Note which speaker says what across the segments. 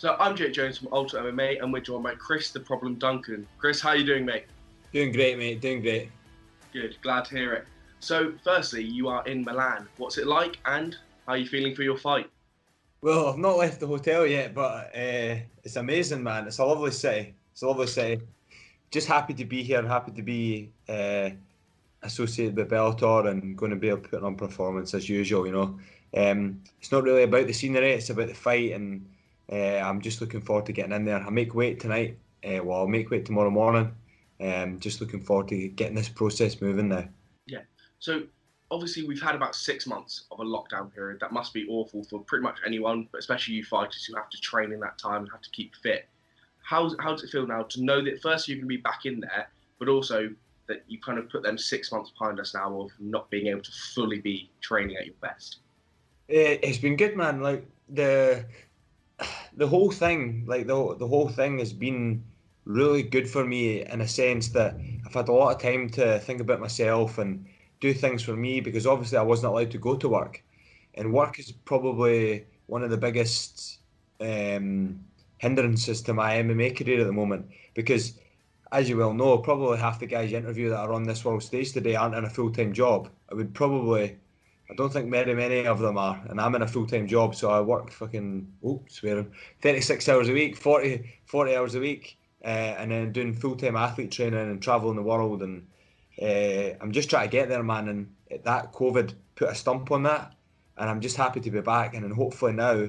Speaker 1: So I'm Jake Jones from Ultimate MMA, and we're joined by Chris the Problem Duncan. Chris, how are you doing, mate?
Speaker 2: Doing great, mate. Doing great.
Speaker 1: Good, glad to hear it. So, firstly, you are in Milan. What's it like, and how are you feeling for your fight?
Speaker 2: Well, I've not left the hotel yet, but it's amazing, man. It's a lovely city. It's a lovely city. Just happy to be here. Happy to be associated with Bellator and going to be putting on performance as usual. It's not really about the scenery. It's about the fight, and I'm just looking forward to getting in there. I make weight tonight. I'll make weight tomorrow morning. Just looking forward to getting this process moving now.
Speaker 1: Yeah. So, obviously, we've had about 6 months of a lockdown period. That must be awful for pretty much anyone, but especially you fighters who have to train in that time and have to keep fit. How does it feel now to know that first you're going to be back in there, but also that you kind of put them 6 months behind us now of not being able to fully be training at your best?
Speaker 2: It's been good, man. Like the whole thing, the whole thing has been really good for me in a sense that I've had a lot of time to think about myself and do things for me because obviously I wasn't allowed to go to work, and work is probably one of the biggest hindrances to my MMA career at the moment because, as you well know, probably half the guys you interview that are on this world stage today aren't in a full-time job. I don't think very many of them are, and I'm in a full-time job, so I work swearing, 36 hours a week, 40 hours a week, and then doing full-time athlete training and traveling the world, and I'm just trying to get there, man, and that COVID put a stump on that, and I'm just happy to be back, and then hopefully now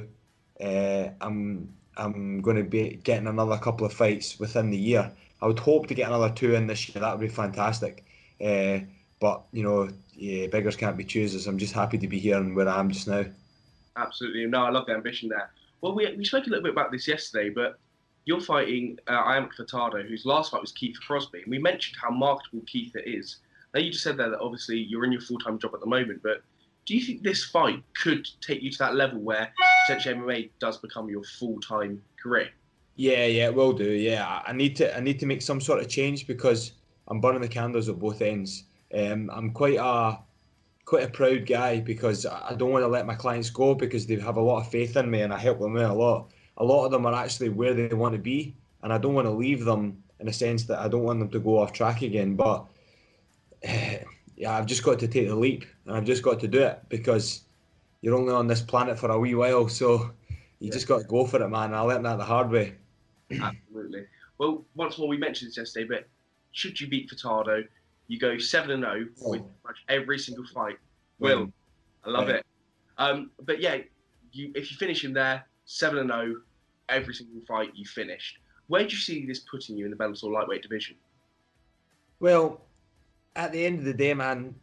Speaker 2: I'm going to be getting another couple of fights within the year. I would hope to get another two in this year. That would be fantastic. But yeah, beggars can't be choosers. I'm just happy to be here and where I am just now.
Speaker 1: Absolutely. No, I love the ambition there. Well, we spoke a little bit about this yesterday, but you're fighting Iamk Furtado, whose last fight was Keith Crosby. And we mentioned how marketable Keith is. Now, you just said there that obviously you're in your full-time job at the moment, but do you think this fight could take you to that level where potentially MMA does become your full-time career?
Speaker 2: Yeah, it will do. Yeah, I need to make some sort of change because I'm burning the candles at both ends. I'm quite a proud guy because I don't want to let my clients go because they have a lot of faith in me and I help them out a lot. A lot of them are actually where they want to be, and I don't want to leave them in a sense that I don't want them to go off track again. But yeah, I've just got to take the leap and I've just got to do it because you're only on this planet for a wee while, so you
Speaker 1: Yeah,
Speaker 2: just got to go for it, man. I learned that the hard way.
Speaker 1: absolutely. Well, once more, we mentioned this yesterday, but should you beat Furtado, you go 7-0 with
Speaker 2: Oh,
Speaker 1: pretty much every single fight. Will,
Speaker 2: winning.
Speaker 1: I love
Speaker 2: Right.
Speaker 1: it. But yeah, if you finish him there, 7-0, every single fight you finished. Where do you see this putting you in the Bellator lightweight division?
Speaker 2: Well, at the end of the day, man,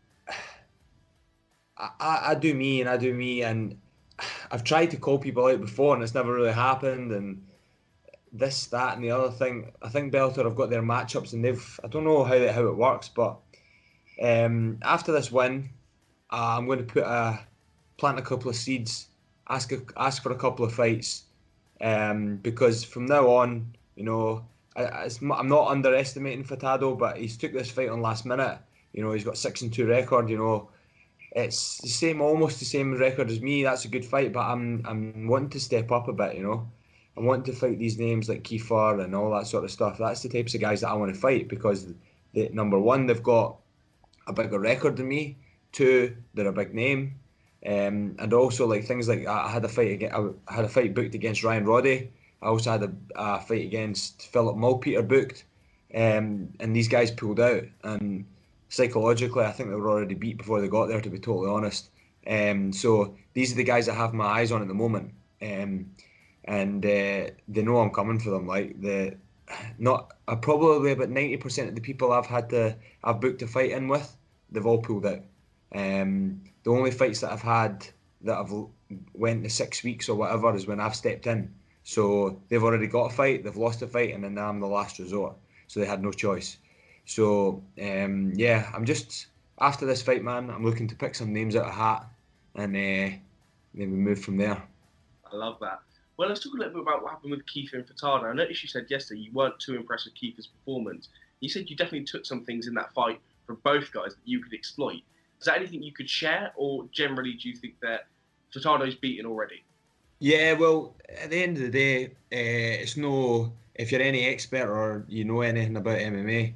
Speaker 2: I do me and I do me, and I've tried to call people out before, and it's never really happened. And this, that, and the other thing. I think Bellator have got their matchups, and I don't know how it works, but after this win, I'm going to plant a couple of seeds, ask for a couple of fights, because from now on, I'm not underestimating Furtado, but he's took this fight on last minute. He's got 6-2 record. It's the same, almost the same record as me. That's a good fight, but I'm wanting to step up a bit. I want to fight these names like Kiefer and all that sort of stuff. That's the types of guys that I want to fight because number one, they've got a bigger record than me. Two, they're a big name, and also like things like I had a fight booked against Ryan Roddy. I also had a fight against Philip Mulpeter booked, and these guys pulled out. And psychologically, I think they were already beat before they got there. To be totally honest, so these are the guys I have my eyes on at the moment, and they know I'm coming for them. Like the not probably about 90% of the people I've booked a fight in with, they've all pulled out. The only fights that I've had that I've went to 6 weeks or whatever is when I've stepped in. So they've already got a fight, they've lost a fight, and then I'm the last resort. So they had no choice. So yeah, I'm just after this fight, man. I'm looking to pick some names out of a hat, and maybe move from there.
Speaker 1: I love that. Well, let's talk a little bit about what happened with Keith and Furtado. I noticed you said yesterday you weren't too impressed with Keith's performance. You said you definitely took some things in that fight from both guys that you could exploit. Is that anything you could share, or generally do you think that Furtado's beaten already?
Speaker 2: Yeah, well, at the end of the day, it's no. If you're any expert or you know anything about MMA,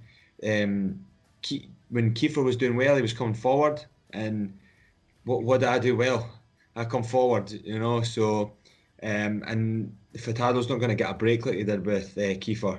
Speaker 2: when Kiefer was doing well, he was coming forward, and what did I do well? I come forward, you know. So, and Furtado's not going to get a break like he did with Kiefer.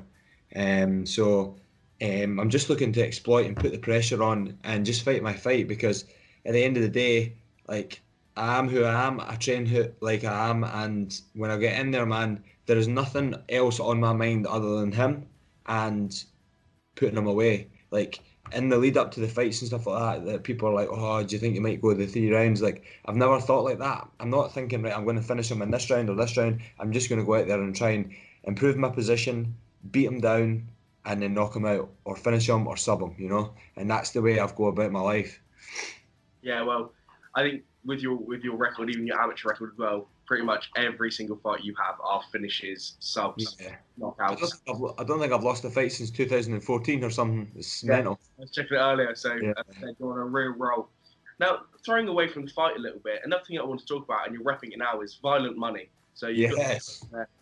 Speaker 2: So, I'm just looking to exploit and put the pressure on and just fight my fight because at the end of the day, like I am who I am. I train who like I am, and when I get in there, man, there is nothing else on my mind other than him and putting him away. Like in the lead up to the fights and stuff like that, that people are like, "Oh, do you think you might go the 3 rounds?" Like I've never thought like that. I'm not thinking, right, I'm going to finish him in this round or this round. I'm just going to go out there and try and improve my position, beat him down, and then knock him out or finish him or sub him. You know, and that's the way I've go about my life.
Speaker 1: Yeah, well, I think with your record, even your amateur record as well, pretty much every single fight you have are finishes, subs,
Speaker 2: Yeah.
Speaker 1: knockouts.
Speaker 2: I don't think I've lost a fight since 2014 or something. It's
Speaker 1: Yeah,
Speaker 2: mental.
Speaker 1: I was checking it earlier, so
Speaker 2: Yeah.
Speaker 1: you're on a real roll. Now, throwing away from the fight a little bit, another thing I want to talk about, and you're repping it now, is violent money. So you've got,
Speaker 2: Yes.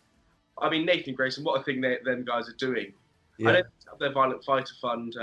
Speaker 1: I mean, Nathan Grayson, what a thing them guys are doing. I know
Speaker 2: Yeah.
Speaker 1: they have their Violent Fighter Fund.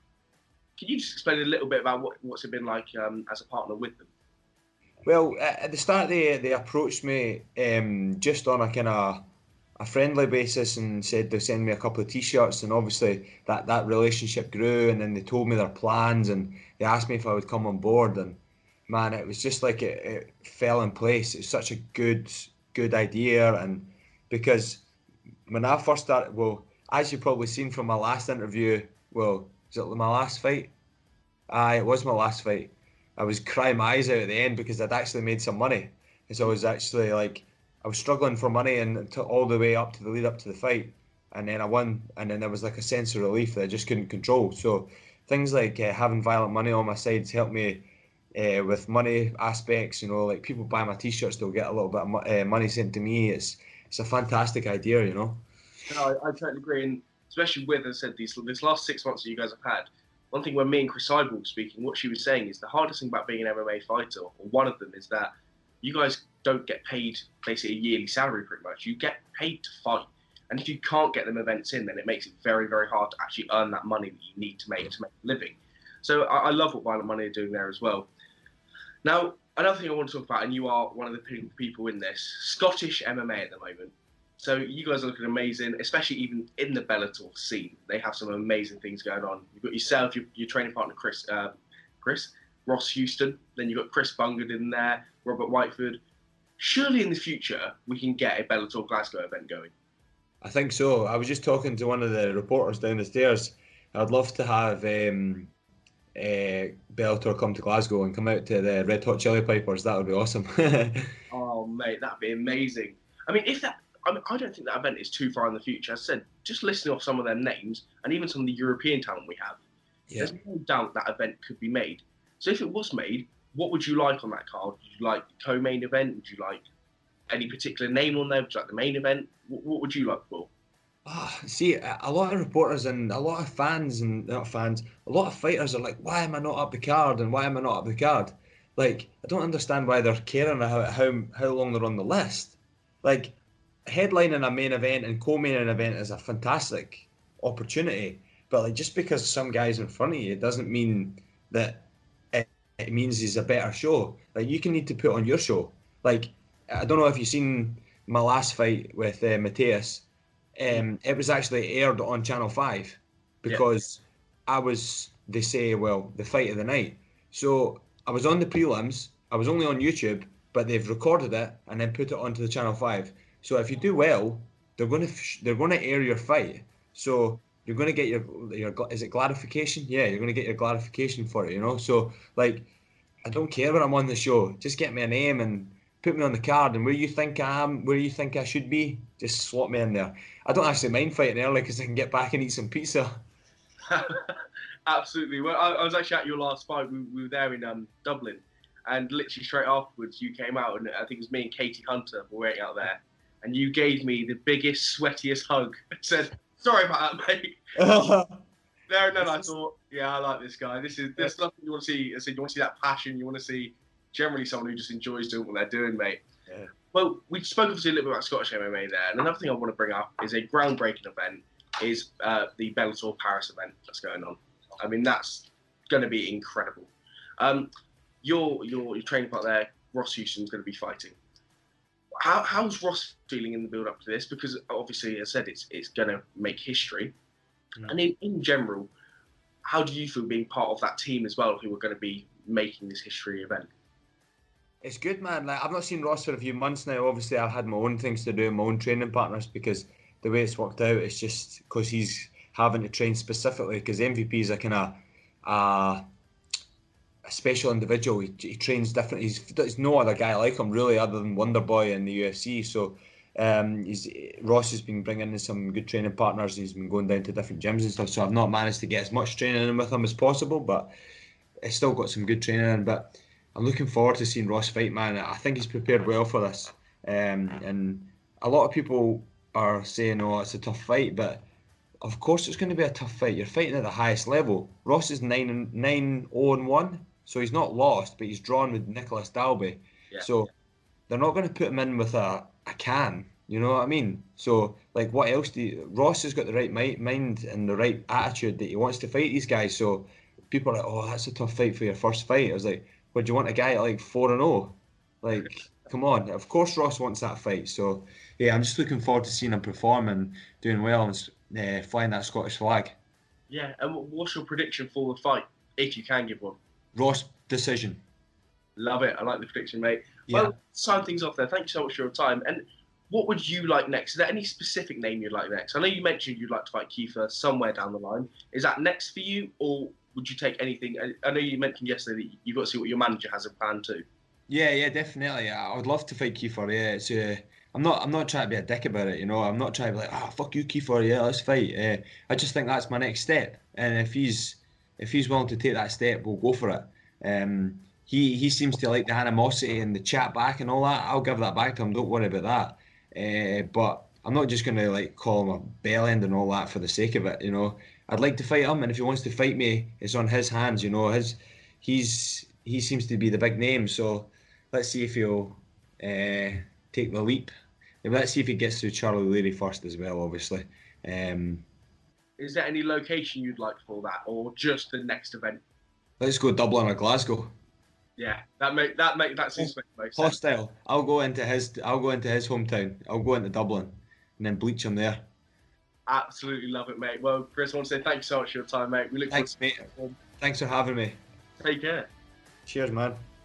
Speaker 1: Can you just explain a little bit about what's it been like as a partner with them?
Speaker 2: Well, at the start they approached me just on a kind of a friendly basis and said they'd send me a couple of t-shirts, and obviously that relationship grew, and then they told me their plans and they asked me if I would come on board, and man, it was just like it fell in place. It's such a good idea, and because when I first started, well, as you've probably seen from my last interview, well, is it my last fight? Aye, it was my last fight. I was crying my eyes out at the end because I'd actually made some money. So I was actually like, I was struggling for money and all the way up to the lead up to the fight. And then I won, and then there was like a sense of relief that I just couldn't control. So things like having violent money on my sides helped me with money aspects. You know, like people buy my t-shirts, they'll get a little bit of money sent to me. It's a fantastic idea, you know.
Speaker 1: No, I totally agree, and especially with, as I said, this last 6 months that you guys have had. One thing when me and Chris Seibel were speaking, what she was saying is the hardest thing about being an MMA fighter, or one of them, is that you guys don't get paid basically a yearly salary pretty much. You get paid to fight. And if you can't get them events in, then it makes it very, very hard to actually earn that money that you need to make a living. So I love what Violent Money are doing there as well. Now, another thing I want to talk about, and you are one of the people in this, Scottish MMA at the moment. So you guys are looking amazing, especially even in the Bellator scene. They have some amazing things going on. You've got yourself, your training partner, Chris, Ross Houston. Then you've got Chris Bungard in there, Robert Whiteford. Surely in the future, we can get a Bellator Glasgow event going.
Speaker 2: I think so. I was just talking to one of the reporters down the stairs. I'd love to have Bellator come to Glasgow and come out to the Red Hot Chili Pipers. That would be awesome.
Speaker 1: Oh, mate, that'd be amazing. I mean, I don't think that event is too far in the future. As I said, just listening off some of their names and even some of the European talent we have,
Speaker 2: Yeah.
Speaker 1: there's no doubt that event could be made. So if it was made, what would you like on that card? Would you like co-main event? Would you like any particular name on there? Would you like the main event? What would you like for?
Speaker 2: See, a lot of reporters and a lot of fans and not fans, a lot of fighters are like, "Why am I not up the card? And why am I not up the card?" Like, I don't understand why they're caring about how long they're on the list. Like, headlining a main event and co-main an event is a fantastic opportunity, but like just because some guy's in front of you doesn't mean that it means he's a better show. Like, you can need to put on your show. Like, I don't know if you've seen my last fight with Mateus. It was actually aired on Channel 5
Speaker 1: Yeah.
Speaker 2: because I was, they say, well, the fight of the night. So I was on the prelims, I was only on YouTube, but they've recorded it and then put it onto the Channel 5. So if you do well, they're going to air your fight. So you're going to get your is it gratification? Yeah, you're going to get your gratification for it, you know? So like I don't care when I'm on the show. Just get me a name and put me on the card, and where you think I am, where you think I should be, just slot me in there. I don't actually mind fighting early because I can get back and eat some pizza.
Speaker 1: Absolutely. Well, I was actually at your last fight. We were there in Dublin, and literally straight afterwards, you came out, and I think it was me and Katie Hunter were waiting out there, and you gave me the biggest, sweatiest hug. Said, "Sorry about that, mate." There and then I thought, yeah, I like this guy. There's something you want to see. I said, you want to see that passion. You want to see generally someone who just enjoys doing what they're doing, mate.
Speaker 2: Yeah.
Speaker 1: Well, we spoke obviously a little bit about Scottish MMA there, and another thing I want to bring up is a groundbreaking event is the Bellator Paris event that's going on. I mean, that's going to be incredible. Your training partner there, Ross Houston's going to be fighting. How's Ross feeling in the build up to this? Because obviously, as I said, it's going to make history. And in general, how do you feel being part of that team as well, who are going to be making this history event?
Speaker 2: It's good, man. Like, I've not seen Ross for a few months now. Obviously, I've had my own things to do, my own training partners, because the way it's worked out, it's just because he's having to train specifically. Because MVP is a kind of a special individual. He trains different. There's no other guy like him really, other than Wonderboy in the UFC. So Ross has been bringing in some good training partners. He's been going down to different gyms and stuff. So I've not managed to get as much training in with him as possible, but it's still got some good training in. But I'm looking forward to seeing Ross fight, man. I think he's prepared well for this. And a lot of people are saying, oh, it's a tough fight, but of course it's going to be a tough fight. You're fighting at the highest level. Ross is 9-0-1, so he's not lost, but he's drawn with Nicholas Dalby.
Speaker 1: Yeah.
Speaker 2: So they're not going to put him in with a can, you know what I mean? So, like, what else Ross has got the right mind and the right attitude that he wants to fight these guys. So people are like, oh, that's a tough fight for your first fight. I was like, would you want a guy at like 4-0? Like, come on. Of course Ross wants that fight. So, yeah, I'm just looking forward to seeing him perform and doing well and flying that Scottish flag.
Speaker 1: Yeah, and what's your prediction for the fight, if you can give one?
Speaker 2: Ross decision.
Speaker 1: Love it. I like the prediction, mate.
Speaker 2: Yeah.
Speaker 1: Well, sign things off there. Thank you so much for your time. And what would you like next? Is there any specific name you'd like next? I know you mentioned you'd like to fight Kiefer somewhere down the line. Is that next for you, or would you take anything? I know you mentioned yesterday that you've got to see what your manager has in plan too.
Speaker 2: Yeah, definitely. I would love to fight Kiefer. Yeah, it's I'm not trying to be a dick about it. You know, I'm not trying to be like, oh, fuck you, Kiefer. Yeah, let's fight. I just think that's my next step, and if he's willing to take that step, we'll go for it. He seems to like the animosity and the chat back and all that. I'll give that back to him. Don't worry about that. But I'm not just going to like call him a bell end and all that for the sake of it. You know, I'd like to fight him, and if he wants to fight me, it's on his hands. You know, he seems to be the big name. So let's see if he'll take the leap. Let's see if he gets through Charlie Leary first as well. Obviously.
Speaker 1: Is there any location you'd like for that, or just the next event?
Speaker 2: Let's go Dublin or Glasgow.
Speaker 1: Yeah, that seems to make most sense.
Speaker 2: Hostile. I'll go into his hometown. I'll go into Dublin and then bleach him there.
Speaker 1: Absolutely love it, mate. Well, Chris, I want to say thank you so much for your time, mate. We look
Speaker 2: Thanks, mate. Thanks for having me.
Speaker 1: Take care.
Speaker 2: Cheers, man.